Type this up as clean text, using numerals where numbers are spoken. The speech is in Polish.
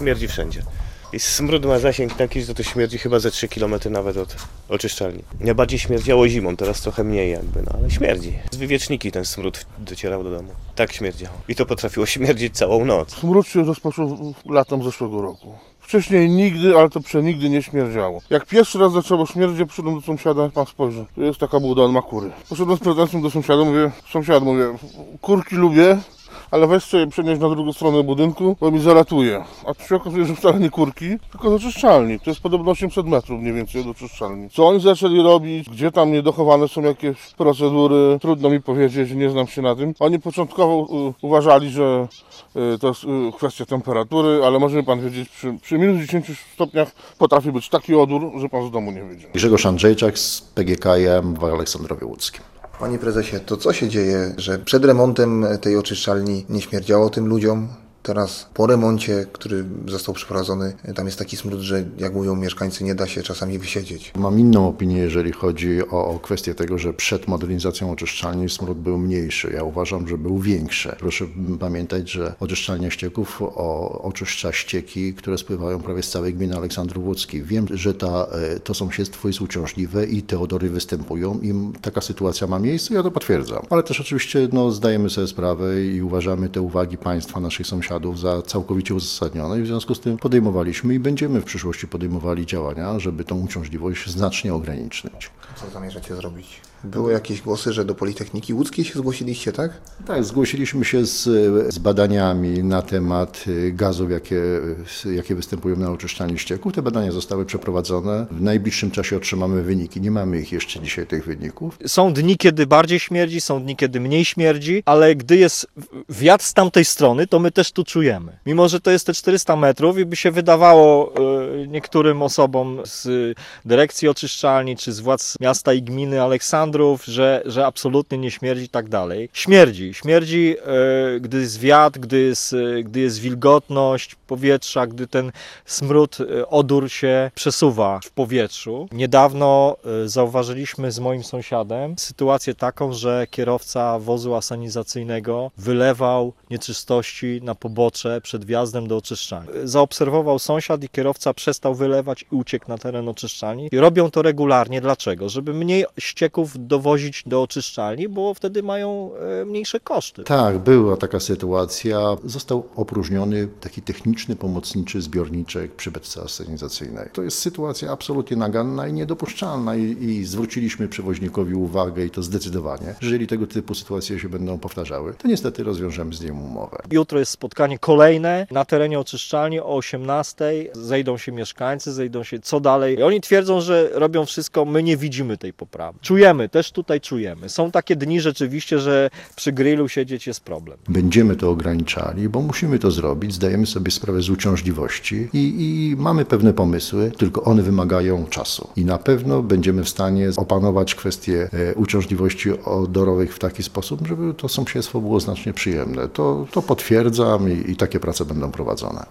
śmierdzi wszędzie. I smród ma zasięg taki, że to śmierdzi chyba ze 3 km nawet od oczyszczalni. Najbardziej śmierdziało zimą, teraz trochę mniej jakby, no ale śmierdzi. Z wywieczniki ten smród docierał do domu. Tak śmierdziało. I to potrafiło śmierdzić całą noc. Smród się rozpoczął latem zeszłego roku. Wcześniej nigdy, ale to przenigdy nie śmierdziało. Jak pierwszy raz zaczęło śmierdzieć, przyszedłem do sąsiada, pan spojrzy, tu jest taka buda, on ma kury. Poszedłem z pretensją do sąsiada, mówię, kurki lubię, ale weź sobie przenieść na drugą stronę budynku, bo mi zalatuje. A tu się okazuje, że wcale nie kurki, tylko do czyszczalni. To jest podobno 800 metrów mniej więcej do czyszczalni. Co oni zaczęli robić, gdzie tam niedochowane są jakieś procedury, trudno mi powiedzieć, nie znam się na tym. Oni początkowo uważali, że to jest kwestia temperatury, ale może pan wiedzieć, przy minus 10 stopniach potrafi być taki odór, że pan z domu nie wyjdzie. Grzegorz Andrzejczak z PGKM w Aleksandrowie Łódzkim. Panie prezesie, to co się dzieje, że przed remontem tej oczyszczalni nie śmierdziało tym ludziom? Teraz po remoncie, który został przeprowadzony, tam jest taki smród, że jak mówią mieszkańcy, nie da się czasami wysiedzieć. Mam inną opinię, jeżeli chodzi o kwestię tego, że przed modernizacją oczyszczalni smród był mniejszy. Ja uważam, że był większy. Proszę pamiętać, że oczyszczalnia ścieków oczyszcza ścieki, które spływają prawie z całej gminy Aleksandrów Łódzki. Wiem, że to sąsiedztwo jest uciążliwe i te odory występują i taka sytuacja ma miejsce, ja to potwierdzam. Ale też oczywiście zdajemy sobie sprawę i uważamy te uwagi państwa, naszych sąsiadów za całkowicie uzasadnione i w związku z tym podejmowaliśmy i będziemy w przyszłości podejmowali działania, żeby tą uciążliwość znacznie ograniczyć. Co zamierzacie zrobić? Były jakieś głosy, że do Politechniki Łódzkiej się zgłosiliście, tak? Tak, zgłosiliśmy się z badaniami na temat gazów, jakie występują na oczyszczalni ścieków. Te badania zostały przeprowadzone. W najbliższym czasie otrzymamy wyniki. Nie mamy ich jeszcze dzisiaj, tych wyników. Są dni, kiedy bardziej śmierdzi, są dni, kiedy mniej śmierdzi, ale gdy jest wiatr z tamtej strony, to my też tu czujemy. Mimo, że to jest te 400 metrów i by się wydawało niektórym osobom z dyrekcji oczyszczalni, czy z władz miasta i gminy Aleksandrów, że absolutnie nie śmierdzi i tak dalej. Śmierdzi, gdy jest wiatr, gdy jest wilgotność powietrza, gdy ten smród, odór się przesuwa w powietrzu. Niedawno zauważyliśmy z moim sąsiadem sytuację taką, że kierowca wozu asanizacyjnego wylewał nieczystości na pobocze przed wjazdem do oczyszczalni. Zaobserwował sąsiad i kierowca przestał wylewać i uciekł na teren oczyszczalni. I robią to regularnie. Dlaczego? Żeby mniej ścieków dowozić do oczyszczalni, bo wtedy mają mniejsze koszty. Tak, była taka sytuacja. Został opróżniony taki techniczny, pomocniczy zbiorniczek przy beczce asenizacyjnej. To jest sytuacja absolutnie naganna i niedopuszczalna i zwróciliśmy przewoźnikowi uwagę i to zdecydowanie. Jeżeli tego typu sytuacje się będą powtarzały, to niestety rozwiążemy z nim umowę. Jutro jest spotkanie kolejne na terenie oczyszczalni o 18:00. Zejdą się mieszkańcy, co dalej. I oni twierdzą, że robią wszystko, my nie widzimy tej poprawy. Też tutaj czujemy. Są takie dni rzeczywiście, że przy grillu siedzieć jest problem. Będziemy to ograniczali, bo musimy to zrobić, zdajemy sobie sprawę z uciążliwości i mamy pewne pomysły, tylko one wymagają czasu. I na pewno będziemy w stanie opanować kwestie uciążliwości odorowych w taki sposób, żeby to sąsiedztwo było znacznie przyjemne. To potwierdzam i takie prace będą prowadzone.